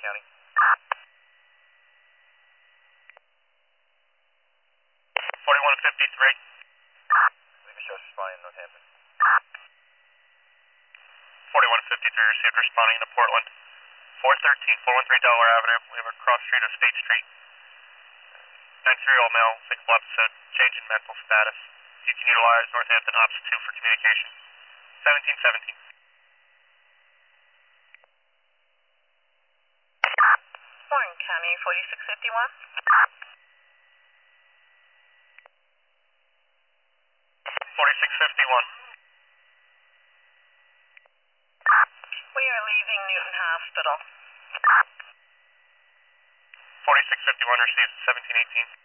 County. 4153. Leave a show responding in Northampton. 4153 received responding to Portland. 413 Delaware Avenue. We have a cross street of State Street. 9-year-old male, sexual episode, change in mental status. You can utilize Northampton Ops 2 for communication. 1717. Warren County, 4651. 4651. We are leaving Newton Hospital. 4651 received 1718.